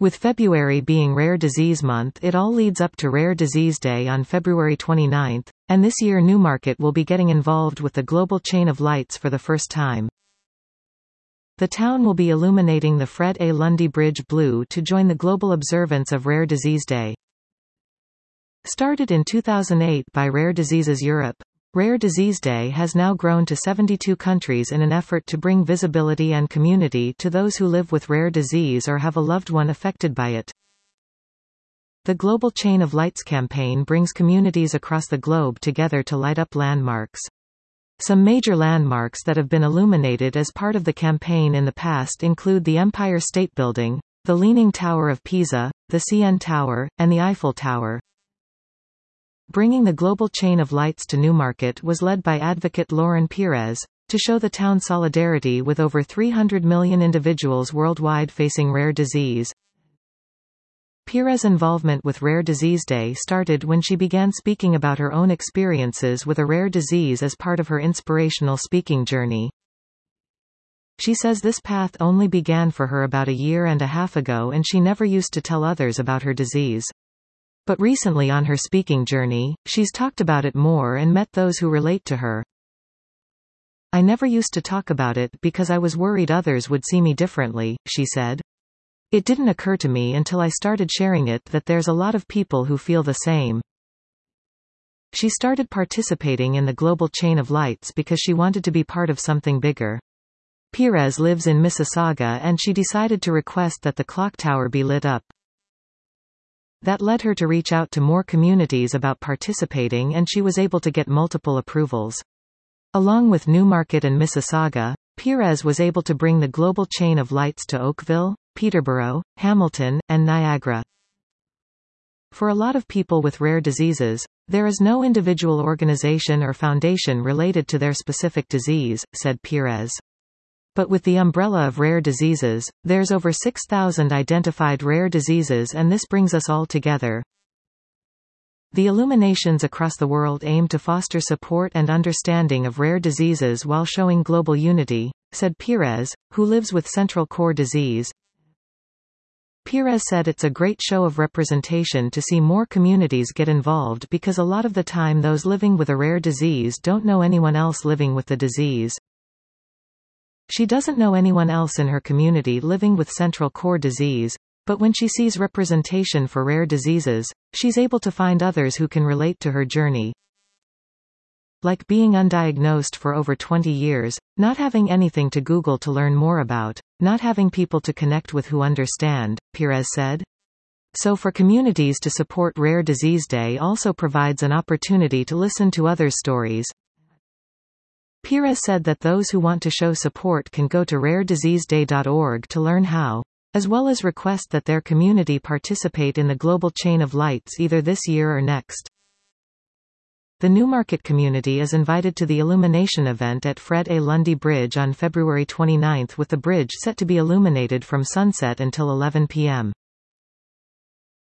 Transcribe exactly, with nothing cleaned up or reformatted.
With February being Rare Disease Month, it all leads up to Rare Disease Day on February twenty-ninth, and this year Newmarket will be getting involved with the global chain of lights for the first time. The town will be illuminating the Fred A. Lundy Bridge blue to join the global observance of Rare Disease Day. Started in two thousand eight by Rare Diseases Europe, Rare Disease Day has now grown to seventy-two countries in an effort to bring visibility and community to those who live with rare disease or have a loved one affected by it. The Global Chain of Lights campaign brings communities across the globe together to light up landmarks. Some major landmarks that have been illuminated as part of the campaign in the past include the Empire State Building, the Leaning Tower of Pisa, the C N Tower, and the Eiffel Tower. Bringing the global chain of lights to Newmarket was led by advocate Lauren Perez, to show the town's solidarity with over three hundred million individuals worldwide facing rare disease. Perez's involvement with Rare Disease Day started when she began speaking about her own experiences with a rare disease as part of her inspirational speaking journey. She says this path only began for her about a year and a half ago, and she never used to tell others about her disease. But recently on her speaking journey, she's talked about it more and met those who relate to her. "I never used to talk about it because I was worried others would see me differently," she said. "It didn't occur to me until I started sharing it that there's a lot of people who feel the same." She started participating in the global chain of lights because she wanted to be part of something bigger. Perez lives in Mississauga and she decided to request that the clock tower be lit up. That led her to reach out to more communities about participating, and she was able to get multiple approvals. Along with Newmarket and Mississauga, Perez was able to bring the global chain of lights to Oakville, Peterborough, Hamilton, and Niagara. For a lot of people with rare diseases, there is no individual organization or foundation related to their specific disease, said Perez. But with the umbrella of rare diseases, there's over six thousand identified rare diseases, and this brings us all together. The illuminations across the world aim to foster support and understanding of rare diseases while showing global unity, said Perez, who lives with central core disease. Perez said it's a great show of representation to see more communities get involved because a lot of the time those living with a rare disease don't know anyone else living with the disease. She doesn't know anyone else in her community living with central core disease, but when she sees representation for rare diseases, she's able to find others who can relate to her journey. Like being undiagnosed for over twenty years, not having anything to Google to learn more about, not having people to connect with who understand, Perez said. So for communities to support Rare Disease Day also provides an opportunity to listen to others' stories. Perez said that those who want to show support can go to rare disease day dot org to learn how, as well as request that their community participate in the global chain of lights either this year or next. The Newmarket community is invited to the illumination event at Fred A. Lundy Bridge on February twenty-ninth, with the bridge set to be illuminated from sunset until eleven p m